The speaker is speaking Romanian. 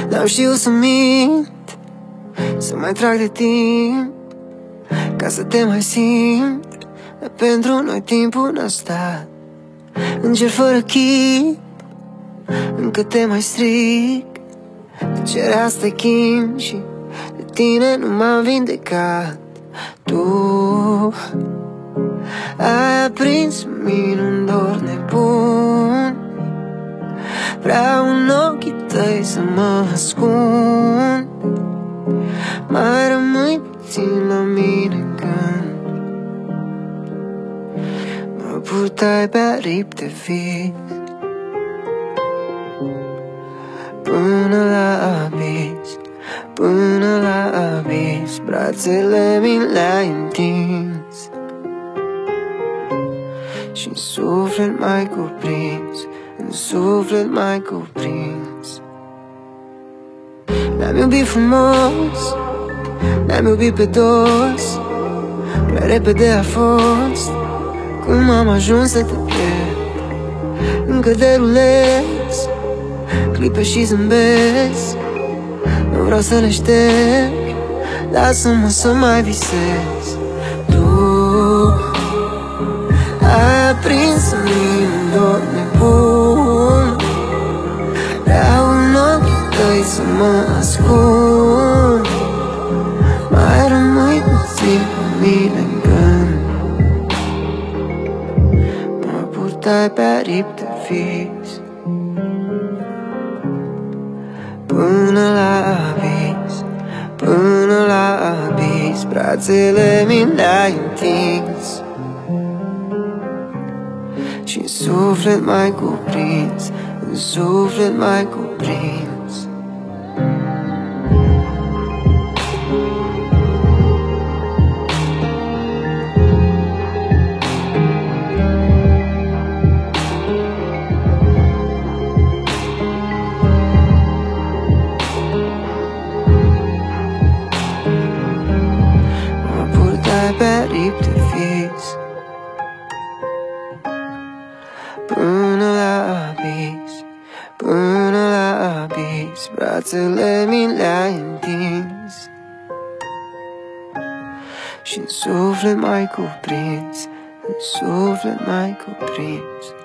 N-am știut să mint, să mai trag de timp ca să te mai simt. Dar pentru noi timpul n-a stat. Încerc fără chip, încă te mai stric. Tăcerea asta-i chin și de tine nu m-am vindecat. Tu ai aprins în mine un dor nebun. Vreau în ochii tăi să mă ascund. Mai rămâi puțin la mine când mă purtai pe aripi de vis până la abis, până la abis. Brațele mi le-ai întins și-n suflet mai cuprins, în suflet mai cuprins. Ne-am iubit frumos, ne-am iubit pe dos. Prea repede a fost cum am ajuns să te pierd. Încă derulez clipe și zâmbesc. Nu vreau să le șterg, lasă-mă să mai visez. Tu ai aprins în mine un dor nebun. Vreau în ochii tăi să mă ascund. Mai rămâi puțin cu mine în gând. Mă purtai pe aripi de vis până la abis, până la abis. Brațele mi le-ai întins și-n suflet mai cuprins, în suflet mai cuprins. Pe aripi de vis până la abis, până la abis. Brațele mi le-ai întins și-n suflet mai cuprins, în suflet mai cuprins.